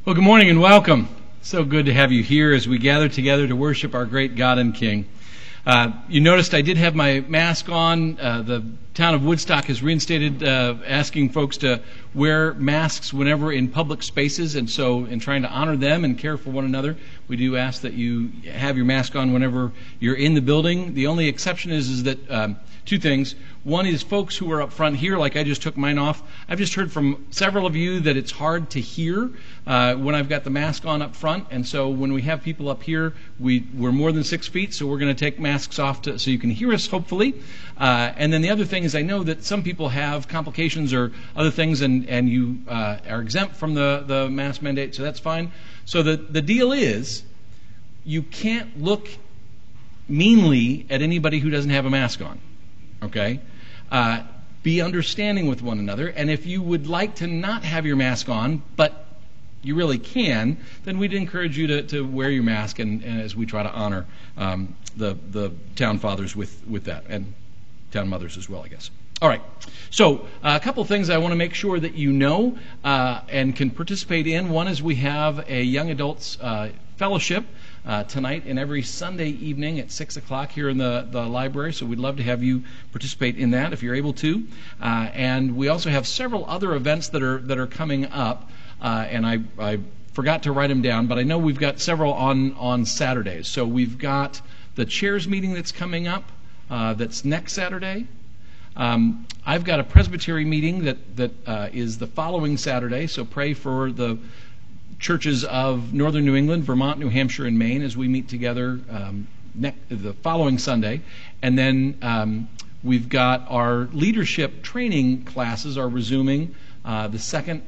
Well, good morning and welcome. So good to have you here as we gather together to worship our great God and King. You noticed I did have my mask on. The town of Woodstock has reinstated asking folks to wear masks whenever in public spaces, and so in trying to honor them and care for one another, we do ask that you have your mask on whenever you're in the building. The only exception is that two things. One is folks who are up front here, like I just took mine off. I've just heard from several of you that it's hard to hear when I've got the mask on up front, and so when we have people up here, we're more than 6 feet, so we're going to take masks off so you can hear us, hopefully. And then the other thing is I know that some people have complications or other things, and you are exempt from the mask mandate, so that's fine. So the deal is you can't look meanly at anybody who doesn't have a mask on. Okay? Be understanding with one another, and if you would like to not have your mask on, but you really can, then we'd encourage you to wear your mask, and as we try to honor the town fathers with that, and town mothers as well, I guess. All right, so a couple things I want to make sure that you know and can participate in. One is we have a young adults fellowship tonight and every Sunday evening at 6 o'clock here in the library, so we'd love to have you participate in that if you're able to. And we also have several other events that are coming up, and I forgot to write them down, but I know we've got several on Saturdays. So we've got the chairs meeting that's coming up, that's next Saturday. I've got a presbytery meeting that is the following Saturday, so pray for the churches of northern New England, Vermont, New Hampshire, and Maine as we meet together the following Sunday. And then we've got our leadership training classes are resuming the second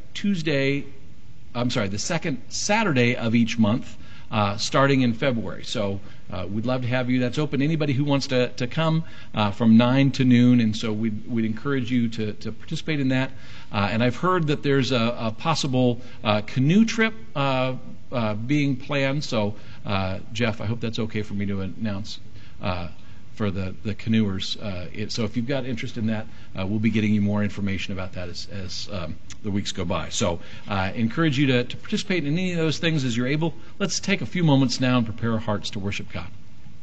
Saturday of each month, starting in February. So we'd love to have you. That's open to anybody who wants to come from 9 to noon, and so we'd encourage you to participate in that. And I've heard that there's a possible canoe trip being planned, so Jeff, I hope that's okay for me to announce for the canoers. So if you've got interest in that, we'll be getting you more information about that as the weeks go by. So encourage you to participate in any of those things as you're able. Let's take a few moments now and prepare our hearts to worship God.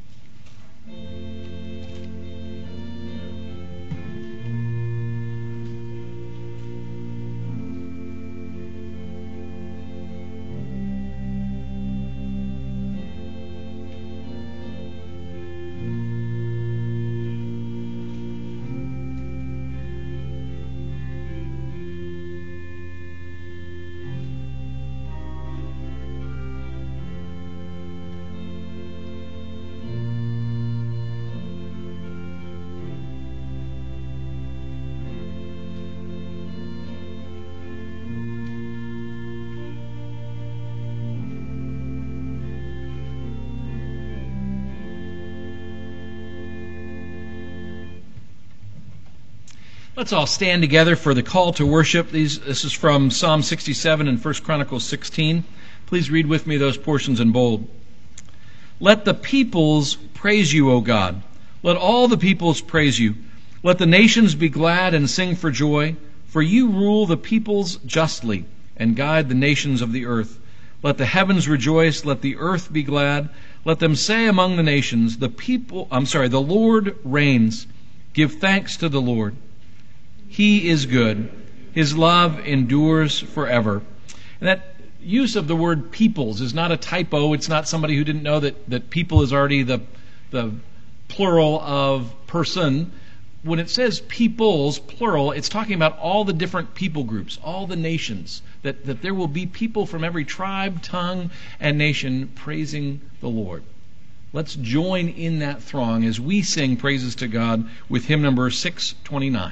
Let's all stand together for the call to worship. This is from Psalm 67 and 1 Chronicles 16. Please read with me those portions in bold. Let the peoples praise you, O God. Let all the peoples praise you. Let the nations be glad and sing for joy, for you rule the peoples justly and guide the nations of the earth. Let the heavens rejoice, let the earth be glad. Let them say among the nations, the Lord reigns. Give thanks to the Lord. He is good. His love endures forever. And that use of the word peoples is not a typo. It's not somebody who didn't know that people is already the plural of person. When it says peoples, plural, it's talking about all the different people groups, all the nations, that there will be people from every tribe, tongue, and nation praising the Lord. Let's join in that throng as we sing praises to God with hymn number 629.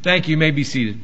Thank you. You may be seated.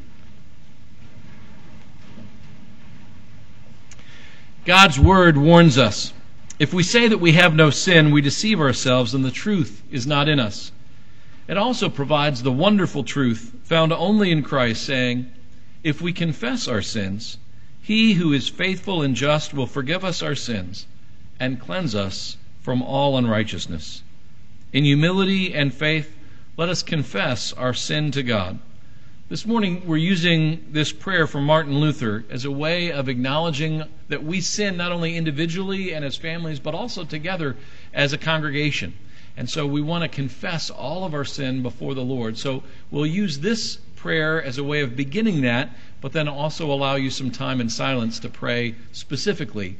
God's Word warns us. If we say that we have no sin, we deceive ourselves and the truth is not in us. It also provides the wonderful truth found only in Christ, saying, if we confess our sins, He who is faithful and just will forgive us our sins and cleanse us from all unrighteousness. In humility and faith, let us confess our sin to God. This morning we're using this prayer from Martin Luther as a way of acknowledging that we sin not only individually and as families, but also together as a congregation. And so we want to confess all of our sin before the Lord. So we'll use this prayer as a way of beginning that, but then also allow you some time in silence to pray specifically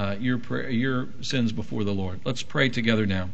your sins before the Lord. Let's pray together now.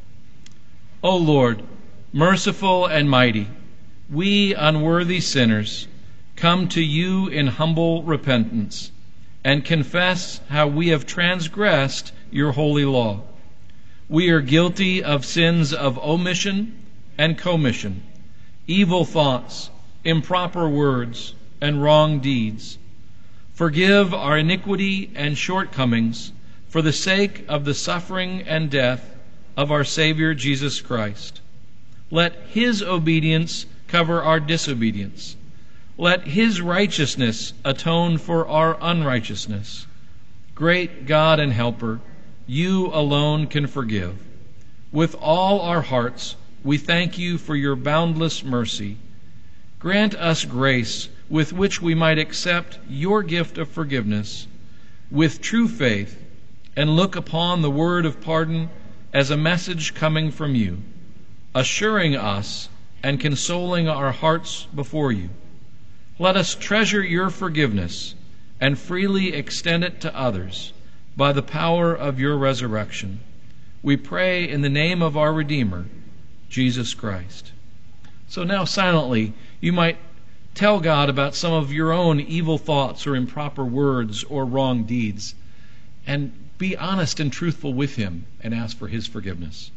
O Lord, merciful and mighty, we unworthy sinners come to you in humble repentance and confess how we have transgressed your holy law. We are guilty of sins of omission and commission, evil thoughts, improper words, and wrong deeds. Forgive our iniquity and shortcomings for the sake of the suffering and death of our Savior Jesus Christ. Let His obedience cover our disobedience. Let His righteousness atone for our unrighteousness. Great God and Helper, You alone can forgive. With all our hearts, we thank You for Your boundless mercy. Grant us grace with which we might accept Your gift of forgiveness with true faith and look upon the word of pardon as a message coming from You, assuring us and consoling our hearts before You. Let us treasure Your forgiveness and freely extend it to others by the power of Your resurrection. We pray in the name of our Redeemer, Jesus Christ. So now silently, you might tell God about some of your own evil thoughts or improper words or wrong deeds, and be honest and truthful with Him and ask for His forgiveness.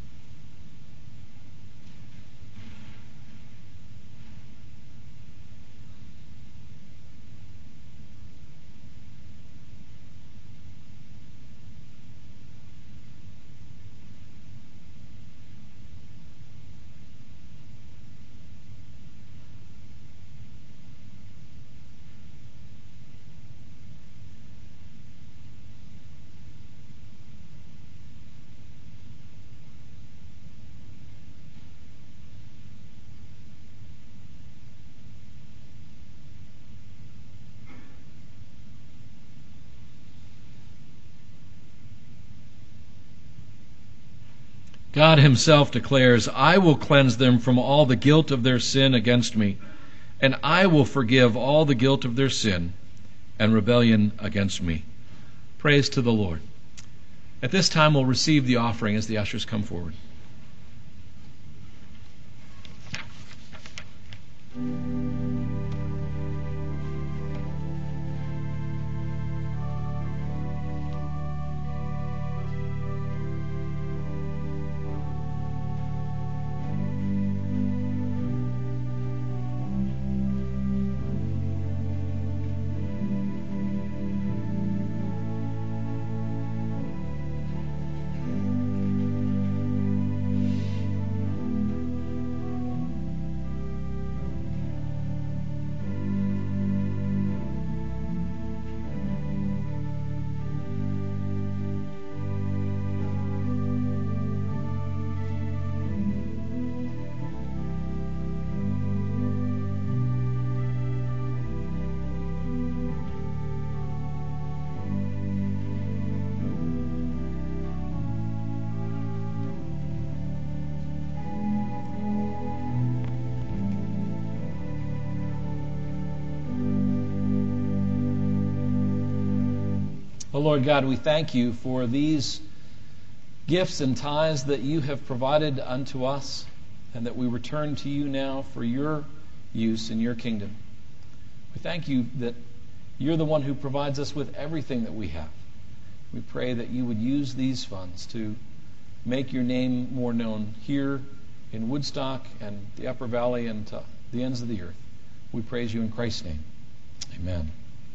God Himself declares, I will cleanse them from all the guilt of their sin against Me, and I will forgive all the guilt of their sin and rebellion against Me. Praise to the Lord. At this time, we'll receive the offering as the ushers come forward. Oh, Lord God, we thank You for these gifts and tithes that You have provided unto us, and that we return to You now for Your use in Your kingdom. We thank You that You're the one who provides us with everything that we have. We pray that You would use these funds to make Your name more known here in Woodstock and the Upper Valley and to the ends of the earth. We praise you in Christ's name. Amen.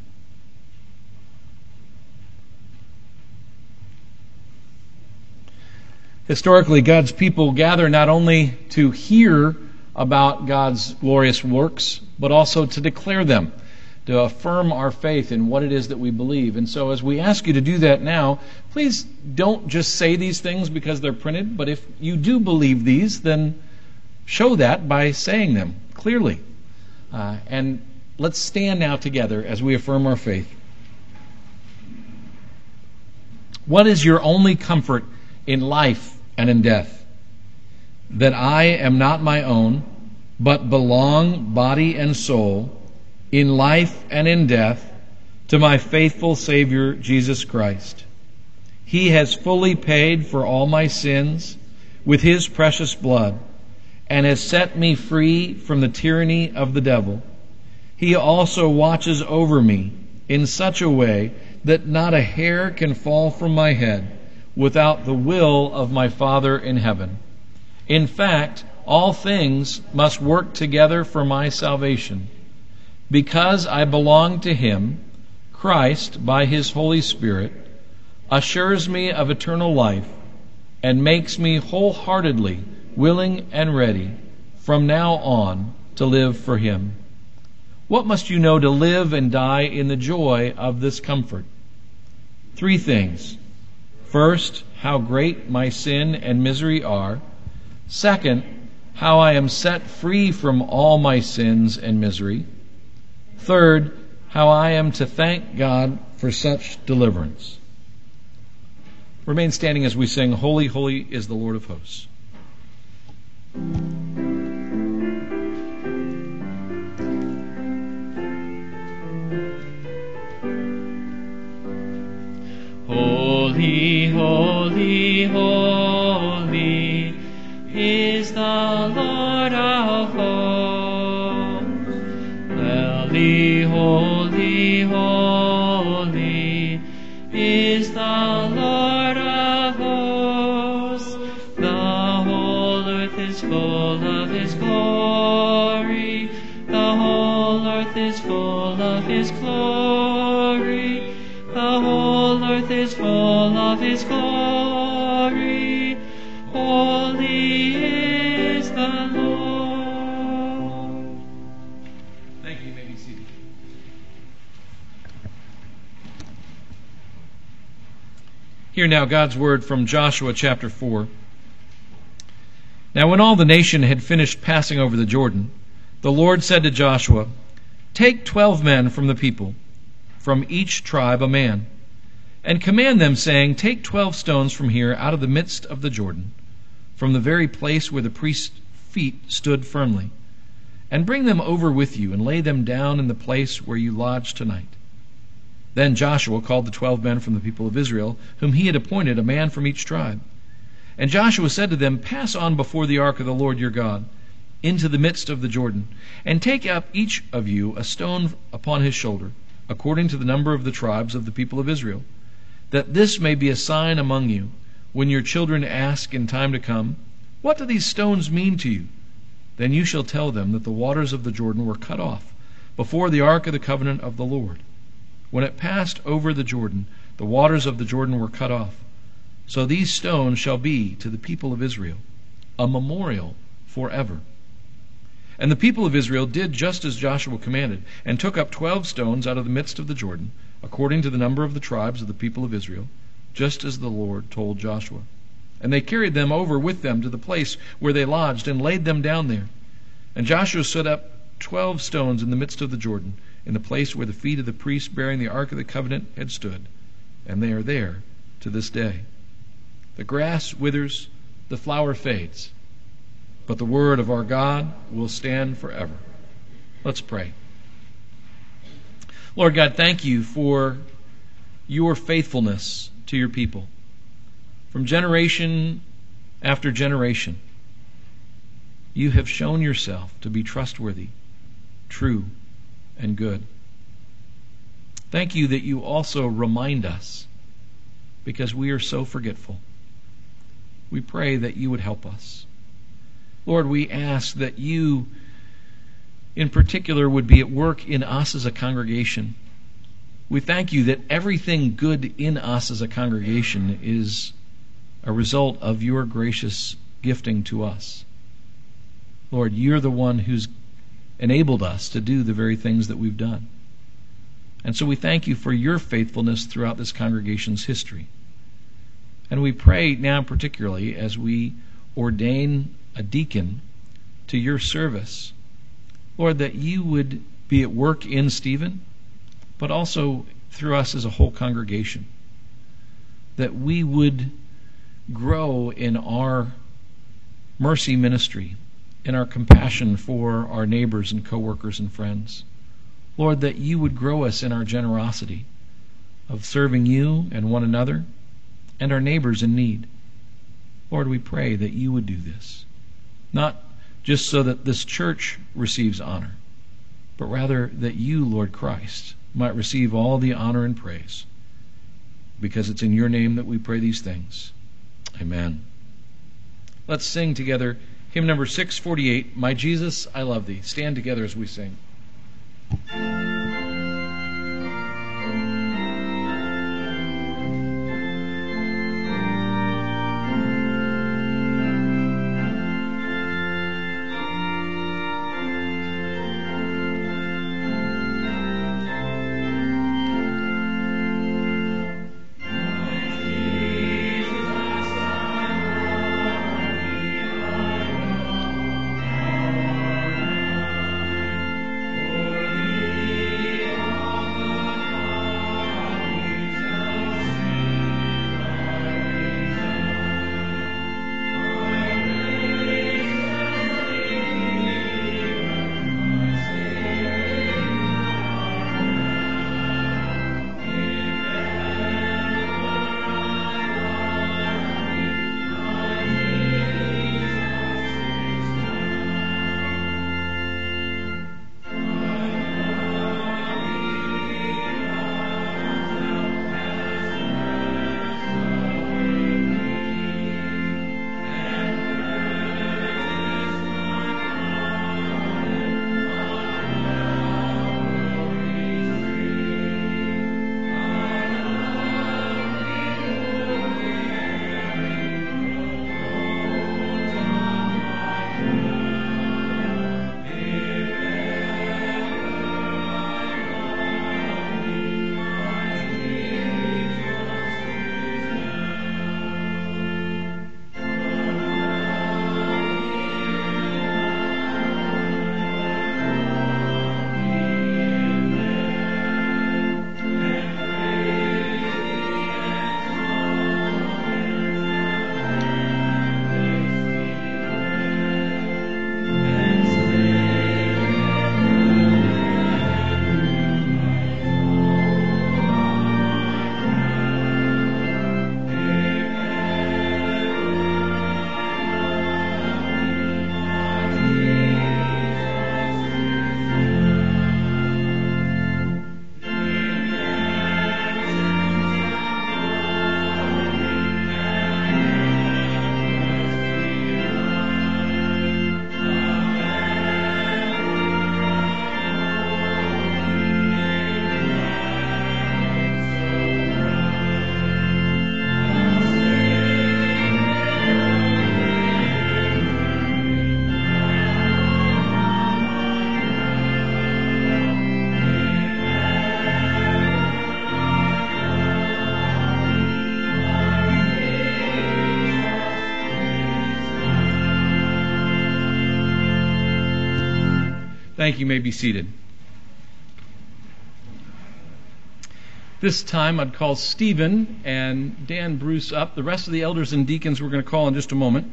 Historically, God's people gather not only to hear about God's glorious works, but also to declare them, to affirm our faith in what it is that we believe. And so as we ask you to do that now, please don't just say these things because they're printed, but if you do believe these, then show that by saying them clearly. And let's stand now together as we affirm our faith. What is your only comfort in life and in death? That I am not my own, but belong, body and soul, in life and in death, to my faithful Savior, Jesus Christ. He has fully paid for all my sins with His precious blood, and has set me free from the tyranny of the devil. He also watches over me in such a way that not a hair can fall from my head without the will of my Father in heaven. In fact, all things must work together for my salvation. Because I belong to Him, Christ, by His Holy Spirit, assures me of eternal life and makes me wholeheartedly willing and ready from now on to live for Him. What must you know to live and die in the joy of this comfort? 3 things. First, how great my sin and misery are. Second, how I am set free from all my sins and misery. Third, how I am to thank God for such deliverance. Remain standing as we sing, Holy, Holy is the Lord of Hosts. Holy, holy, holy is the Lord of hosts. Holy, holy, holy is the Lord of hosts. The whole earth is full of His glory. The whole earth is full of His glory. The whole earth is full of His glory. Holy is the Lord. Thank you. You may be seated. Hear now God's word from Joshua chapter 4. Now when all the nation had finished passing over the Jordan, the Lord said to Joshua, Take 12 men from the people, from each tribe a man, and command them, saying, Take 12 stones from here out of the midst of the Jordan, from the very place where the priest's feet stood firmly, and bring them over with you, and lay them down in the place where you lodge tonight. Then Joshua called the 12 men from the people of Israel, whom he had appointed, a man from each tribe. And Joshua said to them, Pass on before the ark of the Lord your God, into the midst of the Jordan, and take up each of you a stone upon his shoulder, according to the number of the tribes of the people of Israel, that this may be a sign among you, when your children ask in time to come, What do these stones mean to you? Then you shall tell them that the waters of the Jordan were cut off before the ark of the covenant of the Lord. When it passed over the Jordan, the waters of the Jordan were cut off. So these stones shall be to the people of Israel a memorial forever. And the people of Israel did just as Joshua commanded, and took up 12 stones out of the midst of the Jordan, according to the number of the tribes of the people of Israel, just as the Lord told Joshua. And they carried them over with them to the place where they lodged, and laid them down there. And Joshua set up 12 stones in the midst of the Jordan, in the place where the feet of the priests bearing the ark of the covenant had stood. And they are there to this day. The grass withers, the flower fades, but the word of our God will stand forever. Let's pray. Lord God, thank you for your faithfulness to your people. From generation after generation, you have shown yourself to be trustworthy, true, and good. Thank you that you also remind us, because we are so forgetful. We pray that you would help us. Lord, we ask that you in particular would be at work in us as a congregation. We thank you that everything good in us as a congregation is a result of your gracious gifting to us. Lord, you're the one who's enabled us to do the very things that we've done. And so we thank you for your faithfulness throughout this congregation's history. And we pray now particularly as we ordain a deacon to your service, Lord, that you would be at work in Stephen, but also through us as a whole congregation, that we would grow in our mercy ministry, in our compassion for our neighbors and coworkers and friends. Lord, that you would grow us in our generosity of serving you and one another and our neighbors in need. Lord, we pray that you would do this, not just so that this church receives honor, but rather that you, Lord Christ, might receive all the honor and praise, because it's in your name that we pray these things. Amen. Let's sing together hymn number 648, My Jesus, I Love Thee. Stand together as we sing. Thank you. You may be seated. This time I'd call Stephen and Dan Bruce up. The rest of the elders and deacons we're going to call in just a moment.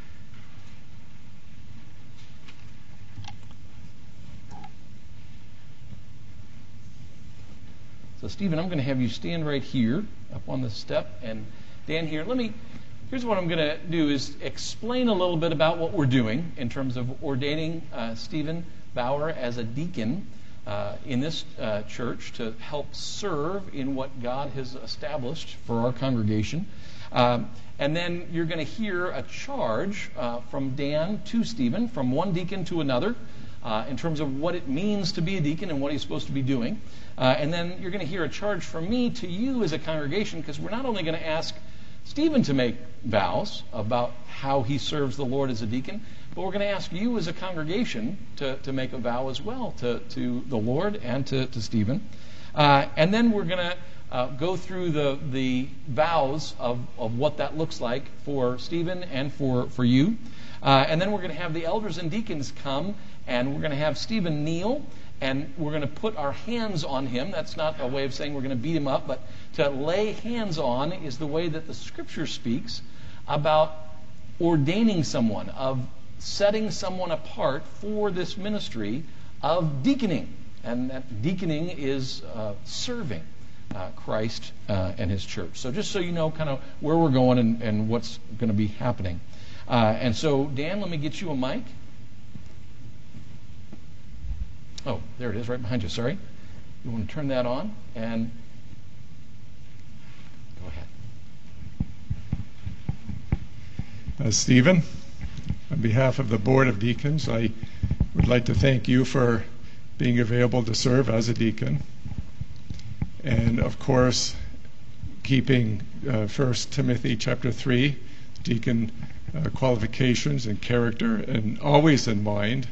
So Stephen, I'm going to have you stand right here up on the step, and Dan here. Here's what I'm going to do is explain a little bit about what we're doing in terms of ordaining Stephen Bauer as a deacon in this church to help serve in what God has established for our congregation. And then you're going to hear a charge from Dan to Stephen, from one deacon to another, in terms of what it means to be a deacon and what he's supposed to be doing. And then you're going to hear a charge from me to you as a congregation, because we're not only going to ask Stephen to make vows about how he serves the Lord as a deacon, but we're going to ask you as a congregation to make a vow as well to the Lord and to Stephen. And then we're going to go through the vows of what that looks like for Stephen and for you. And then we're going to have the elders and deacons come, and we're going to have Stephen kneel, and we're going to put our hands on him. That's not a way of saying we're going to beat him up, but to lay hands on is the way that the Scripture speaks about ordaining someone, of setting someone apart for this ministry of deaconing. And that deaconing is serving Christ and His church. So just so you know kind of where we're going and what's going to be happening. And so, Dan, let me get you a mic. Oh, there it is, right behind you. Sorry. You want to turn that on and go ahead. Stephen, on behalf of the Board of Deacons, I would like to thank you for being available to serve as a deacon. And, of course, keeping 1 Timothy chapter 3, deacon qualifications and character, and always in mind.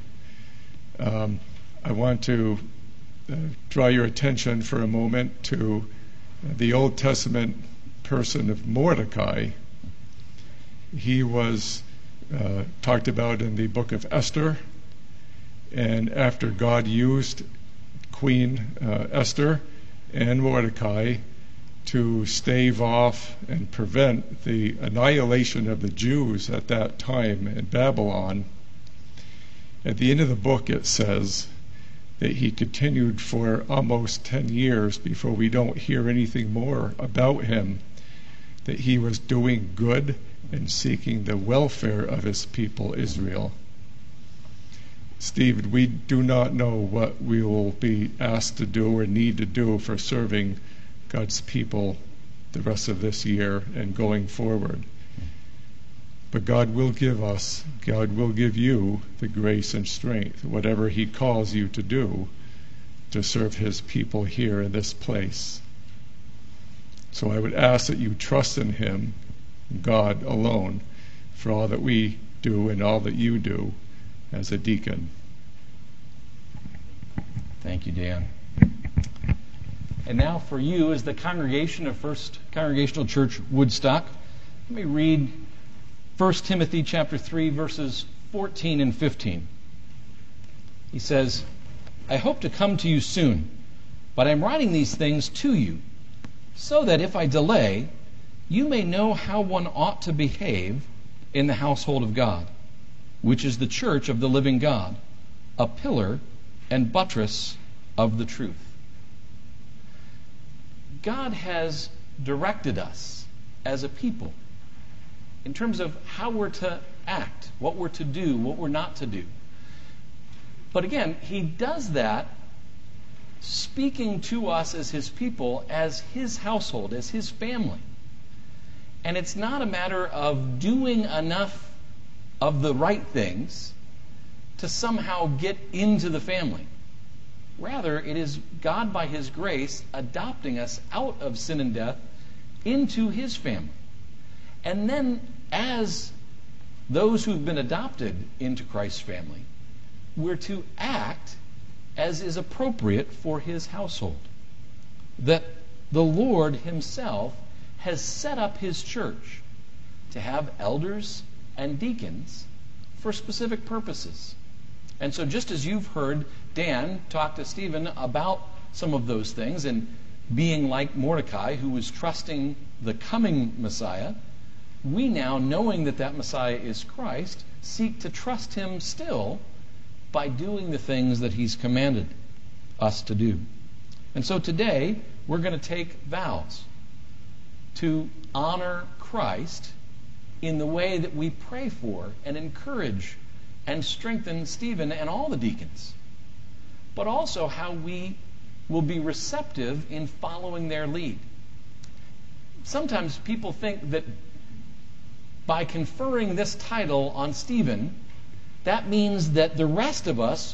I want to draw your attention for a moment to the Old Testament person of Mordecai. He was talked about in the book of Esther, and after God used Queen Esther and Mordecai to stave off and prevent the annihilation of the Jews at that time in Babylon, at the end of the book it says that he continued for almost 10 years before we don't hear anything more about him, that he was doing good and seeking the welfare of his people Israel. Steve, we do not know what we will be asked to do or need to do for serving God's people the rest of this year and going forward. But God will give you the grace and strength, whatever He calls you to do, to serve His people here in this place. So I would ask that you trust in Him, God alone, for all that we do and all that you do as a deacon. Thank you, Dan. And now for you, as the congregation of First Congregational Church Woodstock, let me read 1 Timothy chapter 3, verses 14 and 15. He says, I hope to come to you soon, but I am writing these things to you, so that if I delay, you may know how one ought to behave in the household of God, which is the church of the living God, a pillar and buttress of the truth. God has directed us as a people in terms of how we're to act, what we're to do, what we're not to do. But again, He does that speaking to us as His people, as His household, as His family. And it's not a matter of doing enough of the right things to somehow get into the family. Rather, it is God, by His grace, adopting us out of sin and death into His family. And then, as those who've been adopted into Christ's family, we're to act as is appropriate for His household. That the Lord Himself has set up His church to have elders and deacons for specific purposes. And so just as you've heard Dan talk to Stephen about some of those things and being like Mordecai, who was trusting the coming Messiah, we now, knowing that that Messiah is Christ, seek to trust Him still by doing the things that He's commanded us to do. And so today, we're going to take vows to honor Christ in the way that we pray for and encourage and strengthen Stephen and all the deacons, but also how we will be receptive in following their lead. Sometimes people think that by conferring this title on Stephen, that means that the rest of us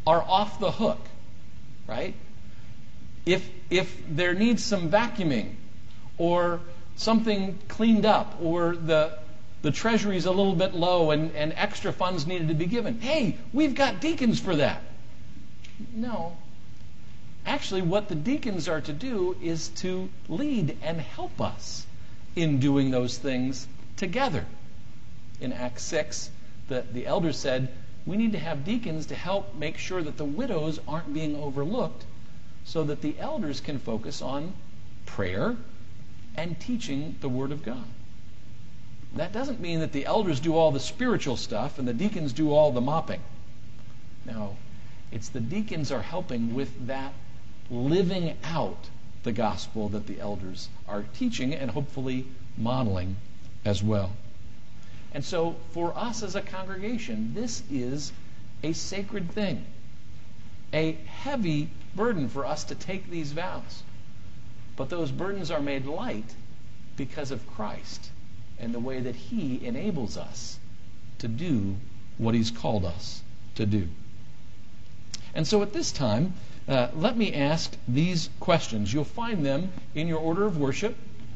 are off the hook, right? If there needs some vacuuming or something cleaned up or the treasury is a little bit low and extra funds needed to be given, hey, we've got deacons for that. No. Actually, what the deacons are to do is to lead and help us in doing those things together. In Acts 6, the elders said, we need to have deacons to help make sure that the widows aren't being overlooked so that the elders can focus on prayer and teaching the Word of God. That doesn't mean that the elders do all the spiritual stuff and the deacons do all the mopping. No, it's the deacons are helping with that living out the gospel that the elders are teaching and hopefully modeling as well. And so for us as a congregation, this is a sacred thing, a heavy burden for us to take these vows. But those burdens are made light because of Christ and the way that He enables us to do what He's called us to do. And so at this time, let me ask these questions. You'll find them in your order of worship.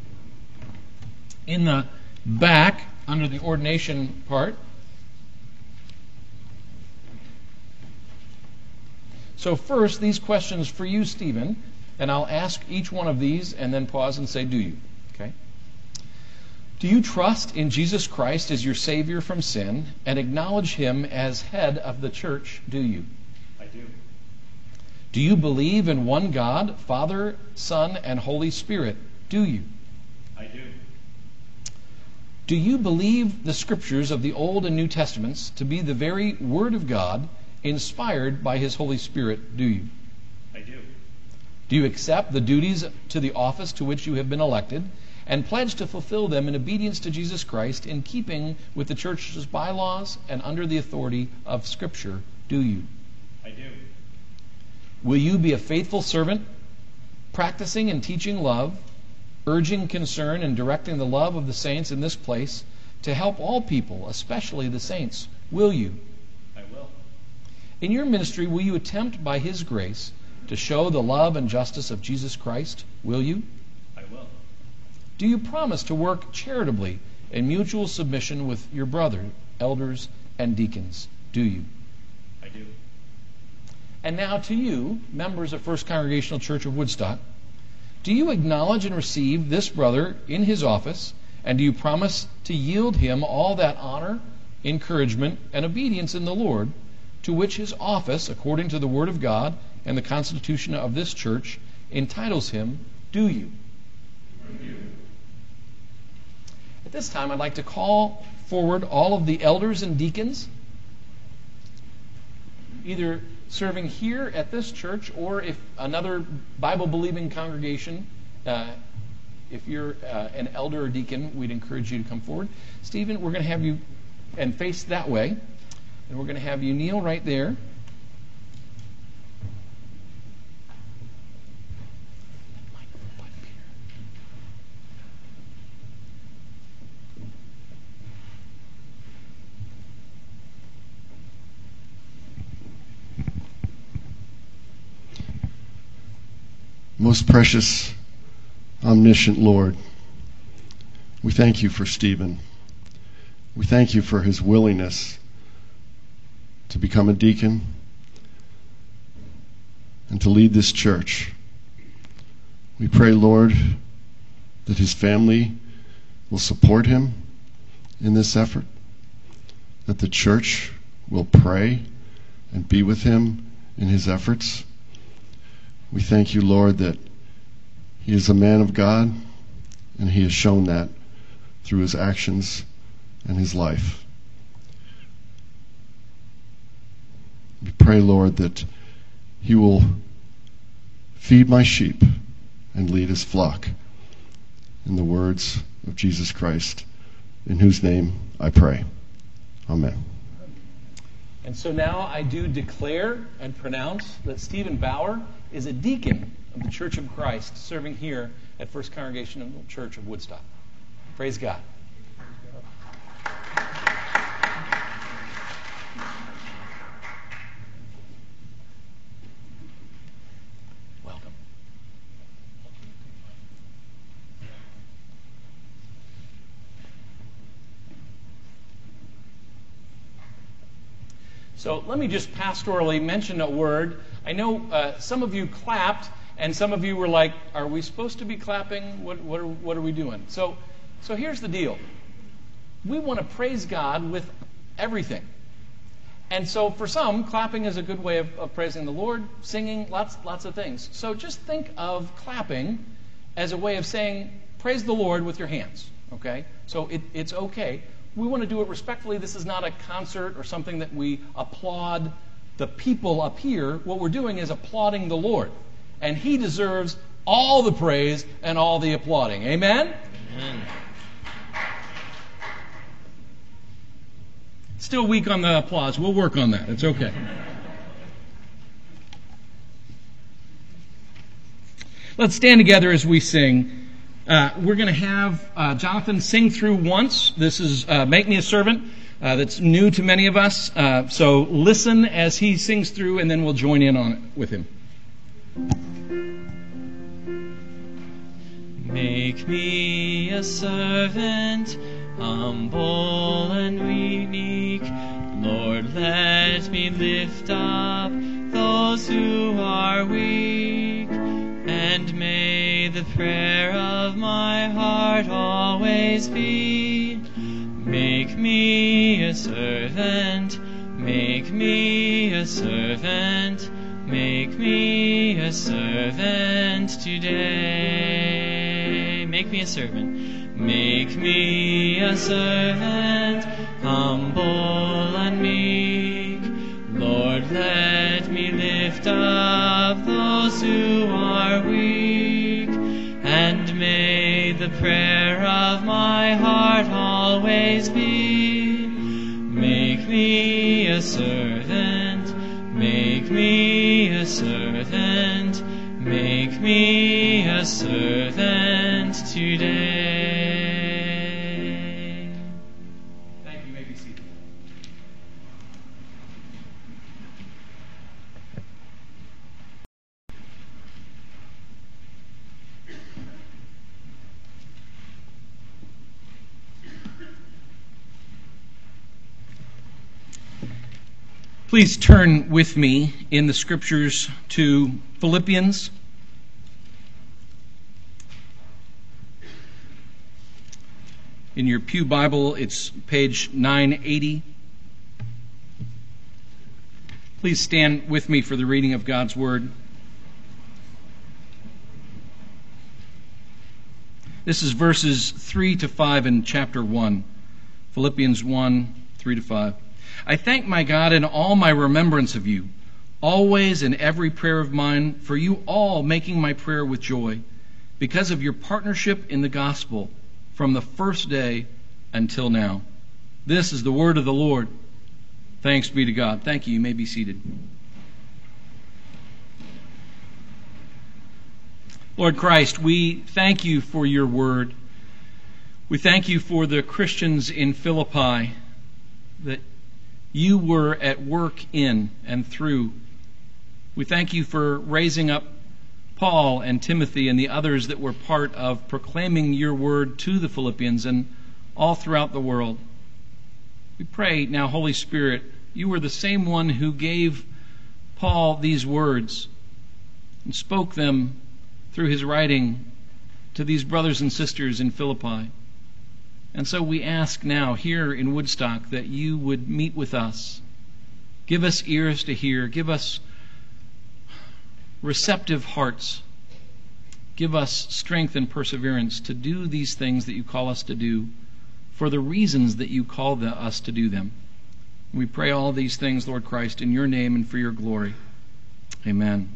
In the back, under the ordination part. So first, these questions for you, Stephen, and I'll ask each one of these and then pause and say, do you? Okay? Do you trust in Jesus Christ as your Savior from sin and acknowledge Him as head of the church? Do you? I do. Do you believe in one God, Father, Son, and Holy Spirit? Do you? I do. Do you believe the Scriptures of the Old and New Testaments to be the very Word of God, inspired by His Holy Spirit? Do you? I do. Do you accept the duties to the office to which you have been elected and pledge to fulfill them in obedience to Jesus Christ in keeping with the church's bylaws and under the authority of Scripture? Do you? I do. Will you be a faithful servant, practicing and teaching love, urging concern and directing the love of the saints in this place to help all people, especially the saints? Will you? I will. In your ministry, will you attempt by His grace to show the love and justice of Jesus Christ? Will you? I will. Do you promise to work charitably in mutual submission with your brother, elders, and deacons? Do you? I do. And now to you, members of First Congregational Church of Woodstock, do you acknowledge and receive this brother in his office, and do you promise to yield him all that honor, encouragement, and obedience in the Lord to which his office, according to the Word of God and the Constitution of this church, entitles him? Do you? I do. At this time, I'd like to call forward all of the elders and deacons, either serving here at this church, or if another Bible-believing congregation, if you're an elder or deacon, we'd encourage you to come forward. Stephen, we're going to have you and face that way, and we're going to have you kneel right there. Most precious, omniscient Lord, we thank you for Stephen. We thank you for his willingness to become a deacon and to lead this church. We pray, Lord, that his family will support him in this effort, that the church will pray and be with him in his efforts. We thank you, Lord, that he is a man of God, and he has shown that through his actions and his life. We pray, Lord, that he will feed my sheep and lead his flock, in the words of Jesus Christ, in whose name I pray. Amen. And so now I do declare and pronounce that Stephen Bauer is a deacon of the Church of Christ, serving here at First Congregational Church of Woodstock. Praise God. So let me just pastorally mention a word. I know some of you clapped, and some of you were like, are we supposed to be clapping? What are we doing? So here's the deal. We want to praise God with everything. And so for some, clapping is a good way of praising the Lord, singing, lots of things. So just think of clapping as a way of saying, praise the Lord with your hands. Okay? So it's okay. We want to do it respectfully. This is not a concert or something that we applaud the people up here. What we're doing is applauding the Lord. And He deserves all the praise and all the applauding. Amen? Amen. Still weak on the applause. We'll work on that. It's okay. Let's stand together as we sing. We're going to have Jonathan sing through once. This is Make Me a Servant. That's new to many of us. So listen as he sings through, and then we'll join in on it with him. Make me a servant, humble and weak. Lord, let me lift up those who are weak. And may the prayer of my heart always be, make me a servant, make me a servant, make me a servant today. Make me a servant, make me a servant, humble and meek. Lord, let me lift up those who are weak, and may the prayer of my heart always be, make me a servant, make me a servant, make me a servant today. Thank you. You may be seated. Please turn with me in the Scriptures to Philippians. In your pew Bible, it's page 980. Please stand with me for the reading of God's Word. This is verses 3 to 5 in chapter 1. Philippians 1, 3 to 5. I thank my God in all my remembrance of you, always in every prayer of mine, for you all making my prayer with joy, because of your partnership in the gospel from the first day until now. This is the word of the Lord. Thanks be to God. Thank you. You may be seated. Lord Christ, we thank you for your word. We thank you for the Christians in Philippi that you were at work in and through. We thank you for raising up Paul and Timothy and the others that were part of proclaiming your word to the Philippians and all throughout the world. We pray now, Holy Spirit, you were the same one who gave Paul these words and spoke them through his writing to these brothers and sisters in Philippi. And so we ask now here in Woodstock that you would meet with us. Give us ears to hear. Give us receptive hearts. Give us strength and perseverance to do these things that you call us to do for the reasons that you call us to do them. We pray all these things, Lord Christ, in your name and for your glory. Amen.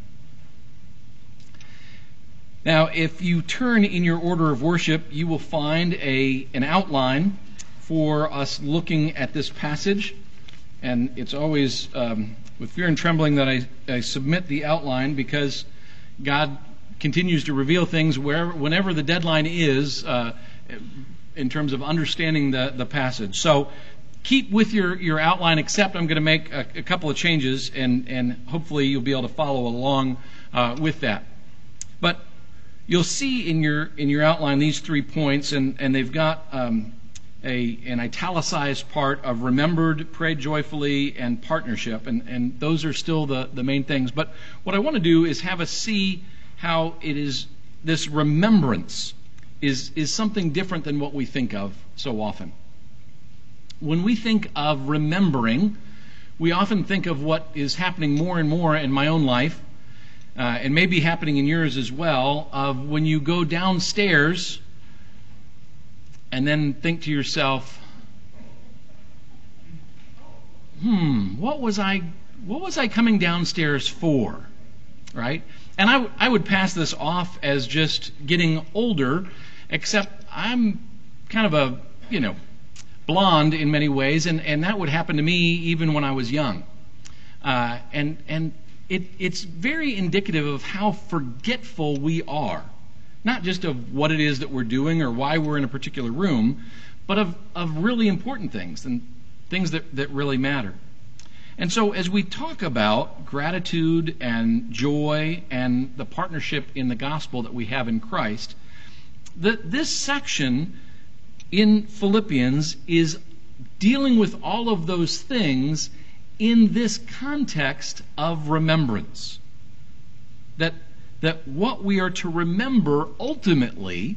Now, if you turn in your order of worship, you will find an outline for us looking at this passage. And it's always with fear and trembling that I submit the outline, because God continues to reveal things whenever the deadline is in terms of understanding the passage. So keep with your outline, except I'm going to make a couple of changes, and hopefully you'll be able to follow along with that. But you'll see in your outline these 3 points, and they've got an italicized part of remembered, prayed joyfully, and partnership, and those are still the main things. But what I want to do is have us see how it is this remembrance is something different than what we think of so often. When we think of remembering, we often think of what is happening more and more in my own life, and maybe happening in yours as well, of when you go downstairs and then think to yourself, what was I coming downstairs for? Right? And I would pass this off as just getting older, except I'm kind of a, blonde in many ways, and that would happen to me even when I was young. And it's very indicative of how forgetful we are. Not just of what it is that we're doing or why we're in a particular room, but of really important things and things that really matter. And so as we talk about gratitude and joy and the partnership in the gospel that we have in Christ, this section in Philippians is dealing with all of those things in this context of remembrance. That what we are to remember ultimately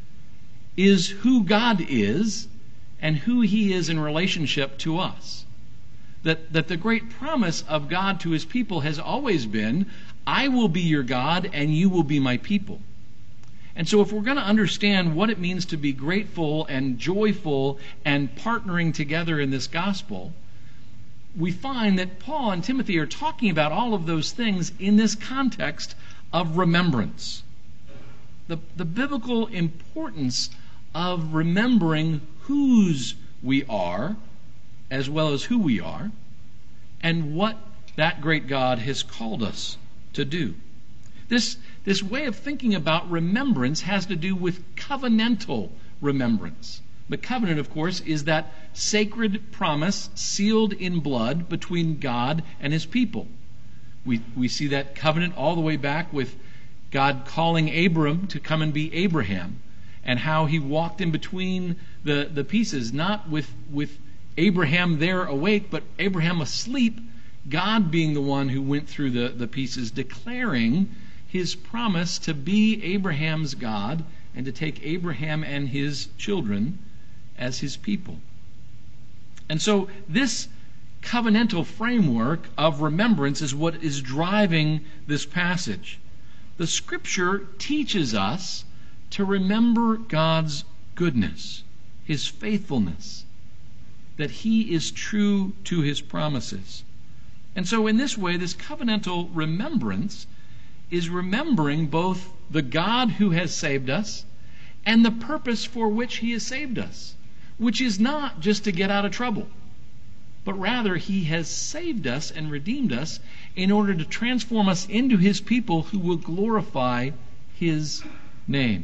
is who God is and who He is in relationship to us. That the great promise of God to His people has always been, I will be your God and you will be my people. And so if we're going to understand what it means to be grateful and joyful and partnering together in this gospel, we find that Paul and Timothy are talking about all of those things in this context of remembrance. The biblical importance of remembering whose we are as well as who we are and what that great God has called us to do. This way of thinking about remembrance has to do with covenantal remembrance. The covenant, of course, is that sacred promise sealed in blood between God and His people. We see that covenant all the way back with God calling Abram to come and be Abraham, and how He walked in between the pieces, not with Abraham there awake, but Abraham asleep, God being the one who went through the pieces, declaring His promise to be Abraham's God and to take Abraham and his children as His people. And so this covenantal framework of remembrance is what is driving this passage. The Scripture teaches us to remember God's goodness, His faithfulness, that He is true to His promises. And so in this way, this covenantal remembrance is remembering both the God who has saved us and the purpose for which He has saved us, which is not just to get out of trouble, but rather He has saved us and redeemed us in order to transform us into His people who will glorify His name.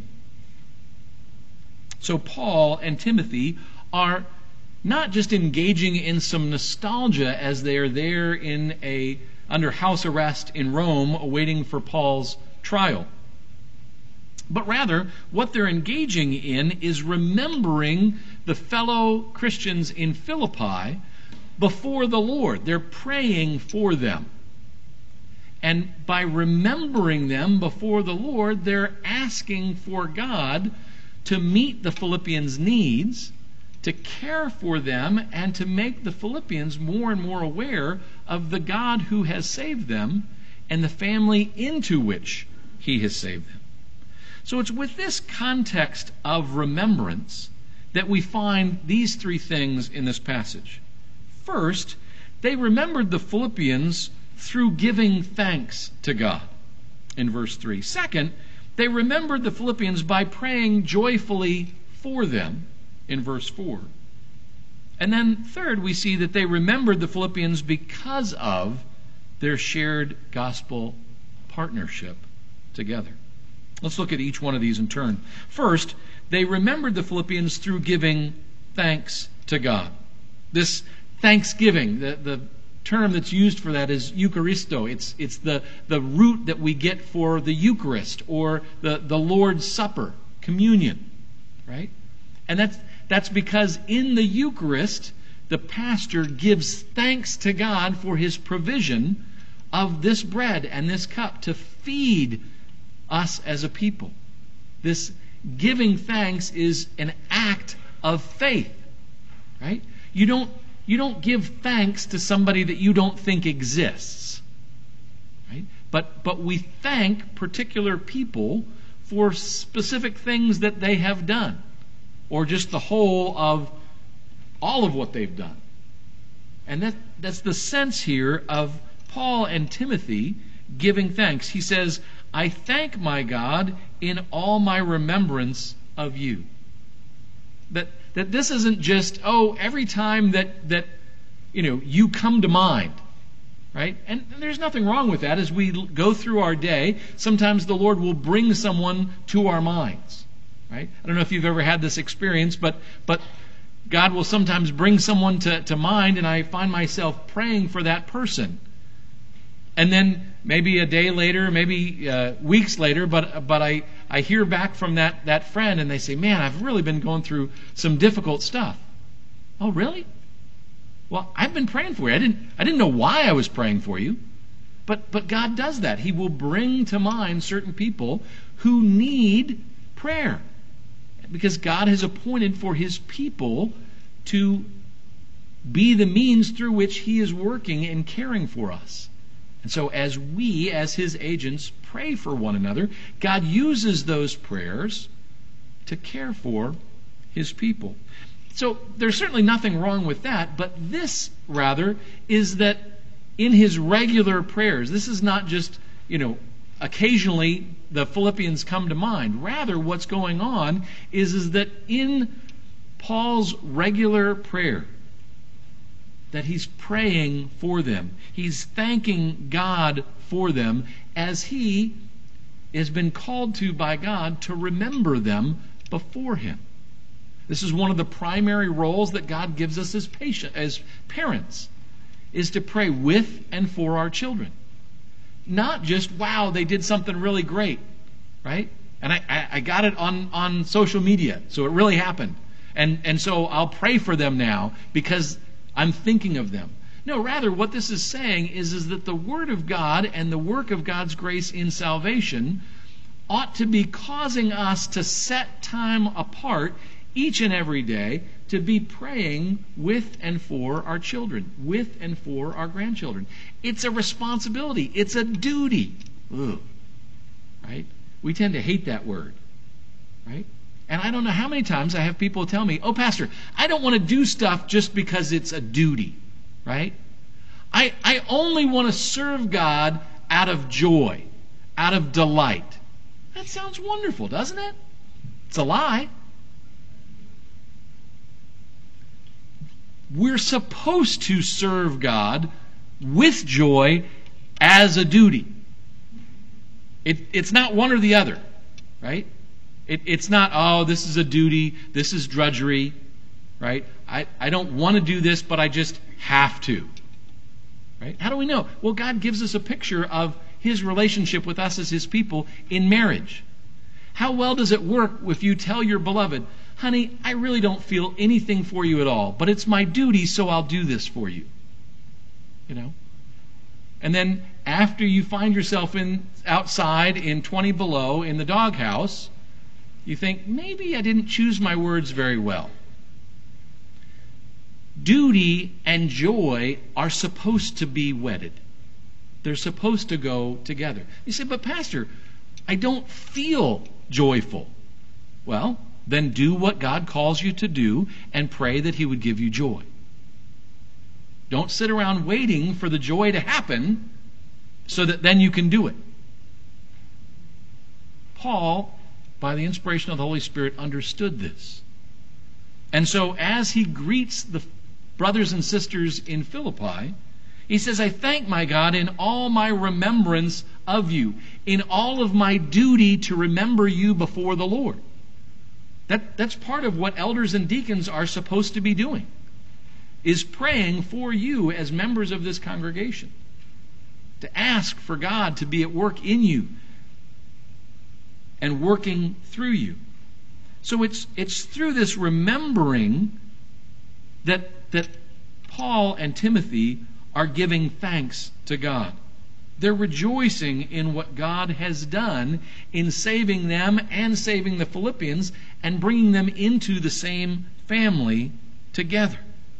So Paul and Timothy are not just engaging in some nostalgia as they are there under house arrest in Rome awaiting for Paul's trial. But rather, what they're engaging in is remembering the fellow Christians in Philippi before the Lord. They're praying for them. And by remembering them before the Lord, they're asking for God to meet the Philippians' needs, to care for them, and to make the Philippians more and more aware of the God who has saved them and the family into which He has saved them. So it's with this context of remembrance that we find these three things in this passage. First, they remembered the Philippians through giving thanks to God in verse 3. Second, they remembered the Philippians by praying joyfully for them in verse 4. And then third, we see that they remembered the Philippians because of their shared gospel partnership together. Let's look at each one of these in turn. First, they remembered the Philippians through giving thanks to God. This thanksgiving, the term that's used for that is Eucharisto. It's the root that we get for the Eucharist or the Lord's Supper, communion, right? And That's because in the Eucharist, the pastor gives thanks to God for his provision of this bread and this cup to feed us as a people. This giving thanks is an act of faith, right? You don't give thanks to somebody that you don't think exists, right? But we thank particular people for specific things that they have done, or just the whole of all of what they've done. And that's the sense here of Paul and Timothy giving thanks. He says, I thank my God in all my remembrance of you. That this isn't just, every time that you come to mind, right? And there's nothing wrong with that. As we go through our day, sometimes the Lord will bring someone to our minds, right? I don't know if you've ever had this experience, but God will sometimes bring someone to mind, and I find myself praying for that person. And then maybe a day later, maybe weeks later, but I hear back from that friend, and they say, man, I've really been going through some difficult stuff. Oh, really? Well, I've been praying for you. I didn't know why I was praying for you. But God does that. He will bring to mind certain people who need prayer, because God has appointed for His people to be the means through which He is working and caring for us. And so as we, as His agents, pray for one another, God uses those prayers to care for His people. So there's certainly nothing wrong with that, but this, rather, is that in His regular prayers, this is not just, occasionally the Philippians come to mind. Rather, what's going on is that in Paul's regular prayer, that he's praying for them. He's thanking God for them as he has been called to by God to remember them before Him. This is one of the primary roles that God gives us as parents, is to pray with and for our children. Not just, wow, they did something really great, right? And I got it on social media, so it really happened. And so I'll pray for them now because I'm thinking of them. No, rather what this is saying is that the Word of God and the work of God's grace in salvation ought to be causing us to set time apart each and every day to be praying with and for our children, with and for our grandchildren. It's a responsibility. It's a duty. Ugh. Right? We tend to hate that word. Right? And I don't know how many times I have people tell me, Pastor, I don't want to do stuff just because it's a duty. Right? I only want to serve God out of joy, out of delight. That sounds wonderful, doesn't it? It's a lie. We're supposed to serve God with joy as a duty. It's not one or the other, right? It's not, this is a duty, this is drudgery, right? I don't want to do this, but I just have to. Right? How do we know? Well, God gives us a picture of His relationship with us as His people in marriage. How well does it work if you tell your beloved, honey, I really don't feel anything for you at all, but it's my duty, so I'll do this for you. And then after you find yourself outside in 20 below in the doghouse, you think, maybe I didn't choose my words very well. Duty and joy are supposed to be wedded. They're supposed to go together. You say, but Pastor, I don't feel joyful. Well, then do what God calls you to do and pray that He would give you joy. Don't sit around waiting for the joy to happen so that then you can do it. Paul, by the inspiration of the Holy Spirit, understood this. And so as he greets the brothers and sisters in Philippi, he says, I thank my God in all my remembrance of you, in all of my duty to remember you before the Lord. That's part of what elders and deacons are supposed to be doing, is praying for you as members of this congregation, to ask for God to be at work in you and working through you. So it's through this remembering that Paul and Timothy are giving thanks to God. They're rejoicing in what God has done in saving them and saving the Philippians and bringing them into the same family together.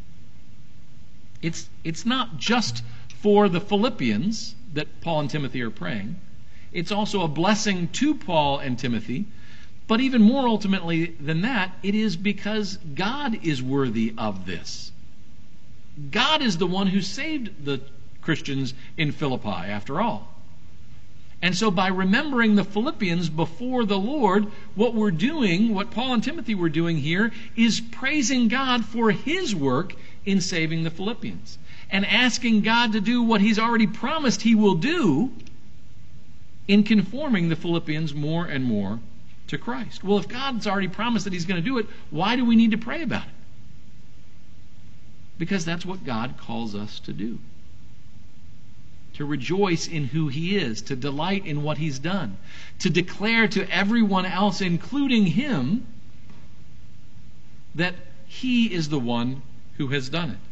It's not just for the Philippians that Paul and Timothy are praying. It's also a blessing to Paul and Timothy. But even more ultimately than that, it is because God is worthy of this. God is the one who saved the Christians in Philippi, after all. And so by remembering the Philippians before the Lord, what we're doing, what Paul and Timothy were doing here, is praising God for His work in saving the Philippians. And asking God to do what He's already promised He will do in conforming the Philippians more and more to Christ. Well, if God's already promised that He's going to do it, why do we need to pray about it? Because that's what God calls us to do. To rejoice in who He is, to delight in what He's done, to declare to everyone else, including Him, that He is the one who has done it.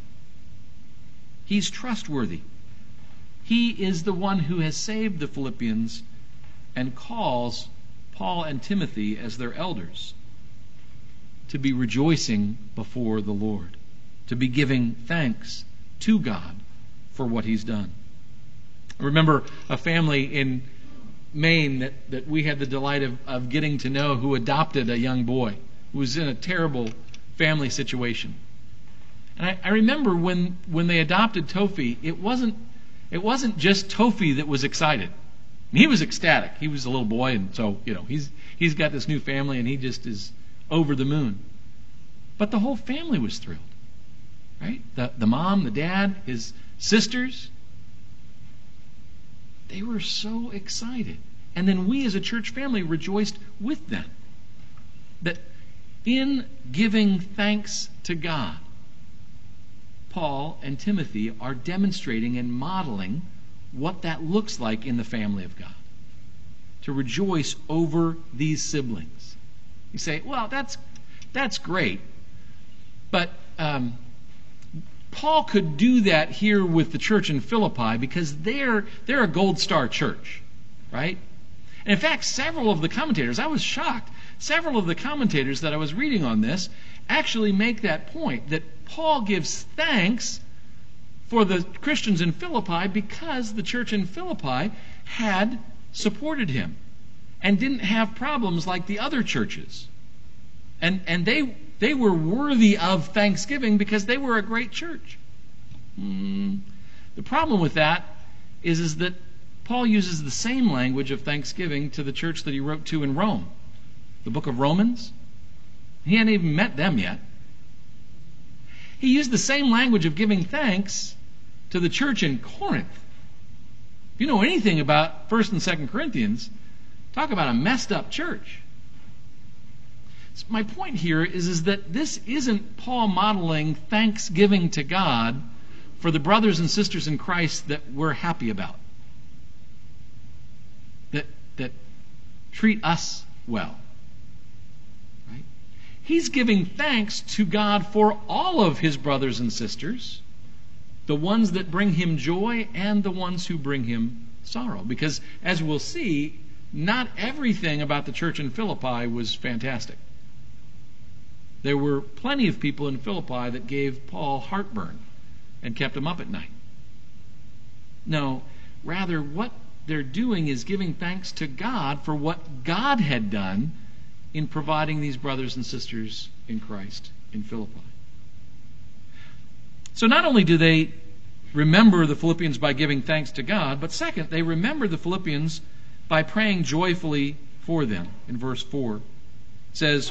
He's trustworthy. He is the one who has saved the Philippians and calls Paul and Timothy as their elders to be rejoicing before the Lord, to be giving thanks to God for what He's done. I remember a family in Maine that we had the delight of getting to know who adopted a young boy who was in a terrible family situation. And I remember when they adopted Tofi, it wasn't just Tofi that was excited. He was ecstatic. He was a little boy, and so he's got this new family, and he just is over the moon. But the whole family was thrilled, right? The mom, the dad, his sisters. They were so excited. And then we as a church family rejoiced with them. That in giving thanks to God, Paul and Timothy are demonstrating and modeling what that looks like in the family of God. To rejoice over these siblings. You say, well, that's great. But Paul could do that here with the church in Philippi because they're a gold star church, right? And in fact, several of the commentators, I was shocked, several of the commentators that I was reading on this actually make that point, that Paul gives thanks for the Christians in Philippi because the church in Philippi had supported him and didn't have problems like the other churches. And they were worthy of thanksgiving because they were a great church. The problem with that is that Paul uses the same language of thanksgiving to the church that he wrote to in Rome. The book of Romans. He hadn't even met them yet. He used the same language of giving thanks to the church in Corinth. If you know anything about 1st and 2nd Corinthians, talk about a messed up church. So my point here is that this isn't Paul modeling thanksgiving to God for the brothers and sisters in Christ that we're happy about. That treat us well. Right? He's giving thanks to God for all of his brothers and sisters, the ones that bring him joy and the ones who bring him sorrow. Because, as we'll see, not everything about the church in Philippi was fantastic. There were plenty of people in Philippi that gave Paul heartburn and kept him up at night. No, rather what they're doing is giving thanks to God for what God had done in providing these brothers and sisters in Christ in Philippi. So not only do they remember the Philippians by giving thanks to God, but second, they remember the Philippians by praying joyfully for them. In verse 4, it says,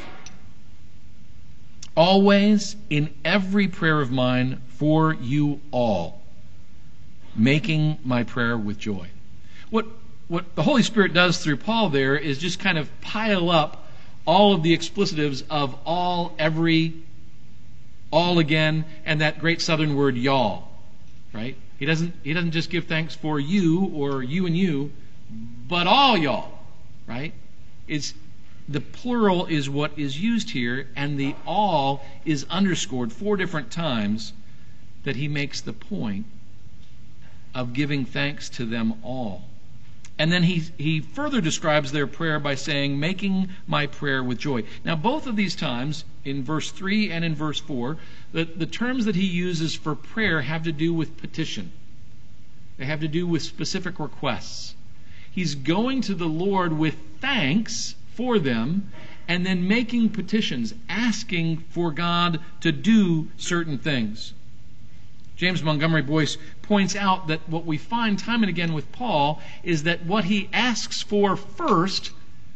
"Always in every prayer of mine for you all, making my prayer with joy." What the Holy Spirit does through Paul there is just kind of pile up all of the explicitives of all, every, all again, and that great southern word y'all. Right? He doesn't just give thanks for you or you and you, but all y'all. Right? It's the plural is what is used here, and the all is underscored 4 different times, that he makes the point of giving thanks to them all. And then he further describes their prayer by saying, making my prayer with joy. Now, both of these times, in verse 3 and in verse 4, the terms that he uses for prayer have to do with petition. They have to do with specific requests. He's going to the Lord with thanks for them, and then making petitions, asking for God to do certain things. James Montgomery Boyce points out that what we find time and again with Paul is that what he asks for first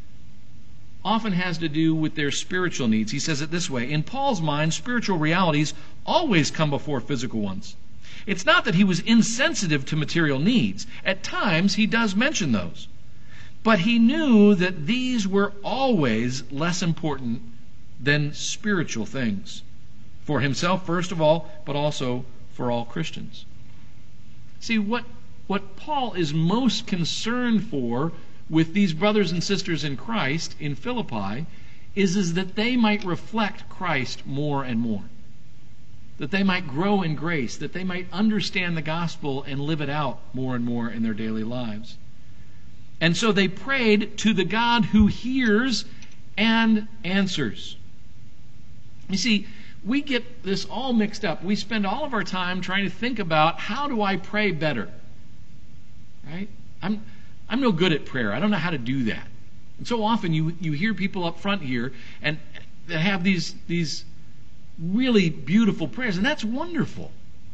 often has to do with their spiritual needs. He says it this way: in Paul's mind, spiritual realities always come before physical ones. It's not that he was insensitive to material needs. At times, he does mention those. But he knew that these were always less important than spiritual things. For himself, first of all, but also for all Christians. See, what Paul is most concerned for with these brothers and sisters in Christ in Philippi is that they might reflect Christ more and more. That they might grow in grace, that they might understand the gospel and live it out more and more in their daily lives. And so they prayed to the God who hears and answers. You see, we get this all mixed up. We spend all of our time trying to think about, how do I pray better? Right? I'm no good at prayer. I don't know how to do that. And so often you hear people up front here and that have these really beautiful prayers, and that's wonderful.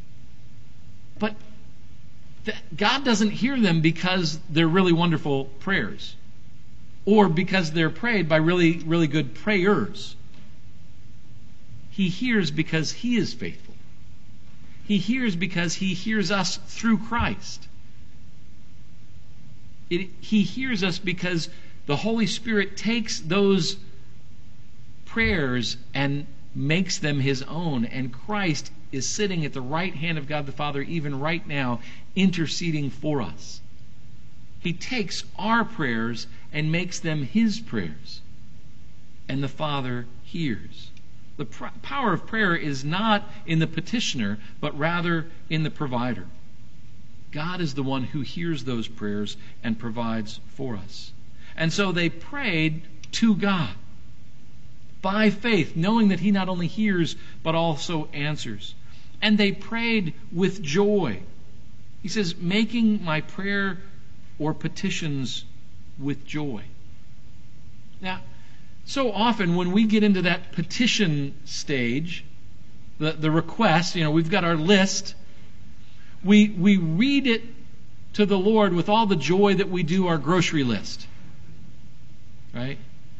But God doesn't hear them because they're really wonderful prayers, or because they're prayed by really, really good prayers. He hears because He is faithful. He hears because He hears us through Christ. He hears us because the Holy Spirit takes those prayers and makes them His own, and Christ is sitting at the right hand of God the Father even right now, interceding for us. He takes our prayers and makes them His prayers, and the Father hears. The power of prayer is not in the petitioner, but rather in the provider. God is the one who hears those prayers and provides for us. And so they prayed to God by faith, knowing that He not only hears, but also answers. And they prayed with joy. He says, making my prayer or petitions with joy. Now, so often when we get into that petition stage, the request, we've got our list, we read it to the Lord with all the joy that we do our grocery list. Right?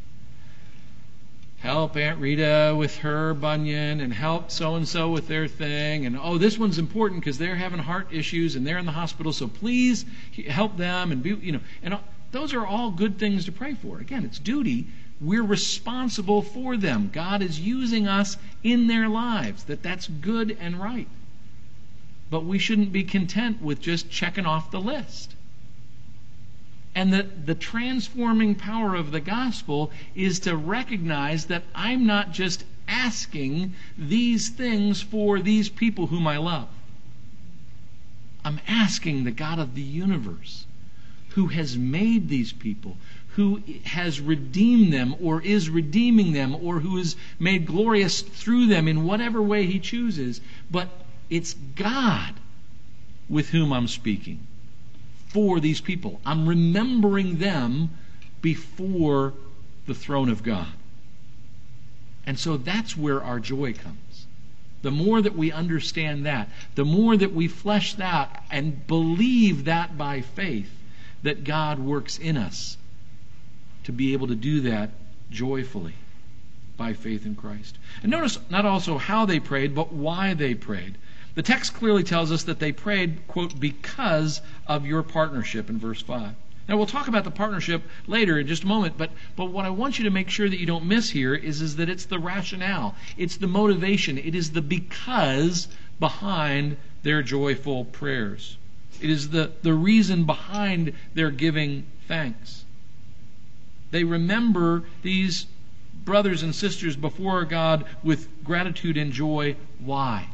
Help Aunt Rita with her bunion, and help so-and-so with their thing, and this one's important because they're having heart issues and they're in the hospital, so please help them, and those are all good things to pray for. Again, it's duty. We're responsible for them. God is using us in their lives. That's good and right. But we shouldn't be content with just checking off the list. And the transforming power of the gospel is to recognize that I'm not just asking these things for these people whom I love. I'm asking the God of the universe, who has made these people, who has redeemed them or is redeeming them, or who is made glorious through them in whatever way He chooses. But it's God with whom I'm speaking for these people. I'm remembering them before the throne of God. And so that's where our joy comes. The more that we understand that, the more that we flesh that and believe that by faith, that God works in us to be able to do that joyfully by faith in Christ. And notice not also how they prayed, but why they prayed. The text clearly tells us that they prayed, quote, because of your partnership in verse 5. Now, we'll talk about the partnership later in just a moment, but what I want you to make sure that you don't miss here is that it's the rationale, it's the motivation, it is the because behind their joyful prayers. It is the reason behind their giving thanks. They remember these brothers and sisters before God with gratitude and joy. Why?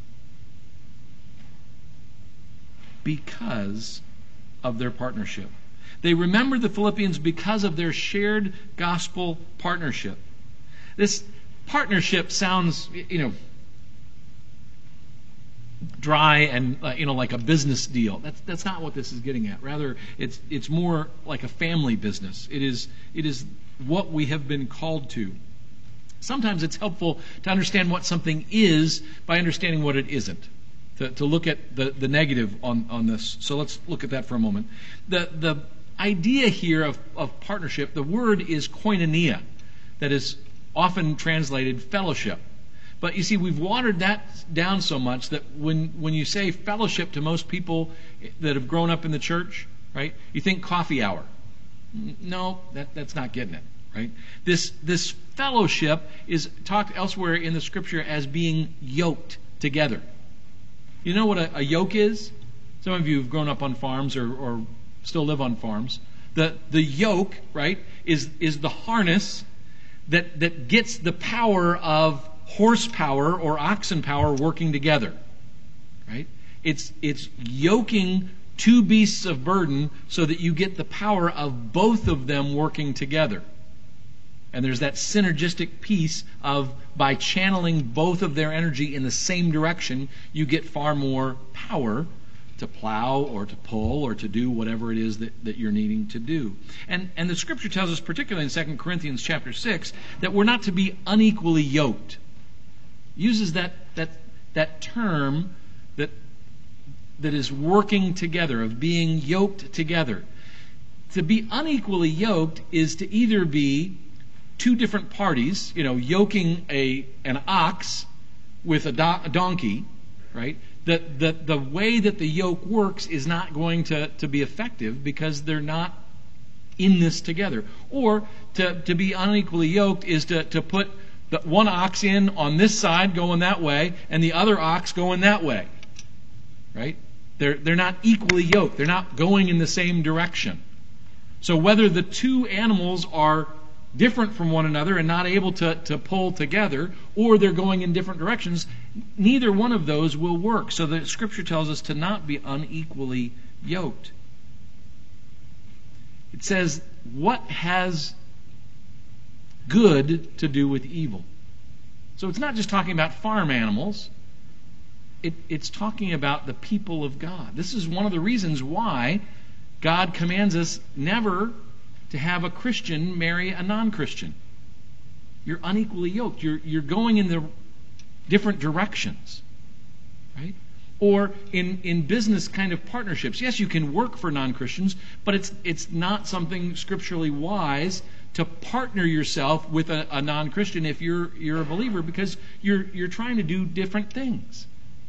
Because of their partnership. They remember the Philippians because of their shared gospel partnership. This partnership sounds, dry and like a business deal. That's not what this is getting at. Rather, it's more like a family business. It is what we have been called to. Sometimes it's helpful to understand what something is by understanding what it isn't. To look at the negative on this. So let's look at that for a moment. The idea here of partnership, the word is koinonia, that is often translated fellowship. But you see, we've watered that down so much that when you say fellowship to most people that have grown up in the church, right, you think coffee hour. No, that's not getting it, right? This fellowship is talked elsewhere in the Scripture as being yoked together. You know what a yoke is? Some of you have grown up on farms or still live on farms. The yoke, right, is the harness that gets the power of horsepower or oxen power working together. Right? It's yoking two beasts of burden so that you get the power of both of them working together. And there's that synergistic piece of by channeling both of their energy in the same direction, you get far more power to plow or to pull or to do whatever it is that you're needing to do. And the Scripture tells us, particularly in 2 Corinthians chapter 6, that we're not to be unequally yoked. It uses that term that is working together, of being yoked together. To be unequally yoked is to either be two different parties, yoking an ox with a donkey, right? The way that the yoke works is not going to be effective because they're not in this together. Or to be unequally yoked is to put the one ox in on this side going that way and the other ox going that way, right? They're not equally yoked. They're not going in the same direction. So whether the two animals are different from one another and not able to pull together, or they're going in different directions, neither one of those will work. So the Scripture tells us to not be unequally yoked. It says, what has good to do with evil? So it's not just talking about farm animals. It's talking about the people of God. This is one of the reasons why God commands us never to have a Christian marry a non-Christian. You're unequally yoked. You're going in the different directions, right? Or in business kind of partnerships. Yes, you can work for non-Christians, but it's not something scripturally wise to partner yourself with a non-Christian if you're a believer, because you're trying to do different things.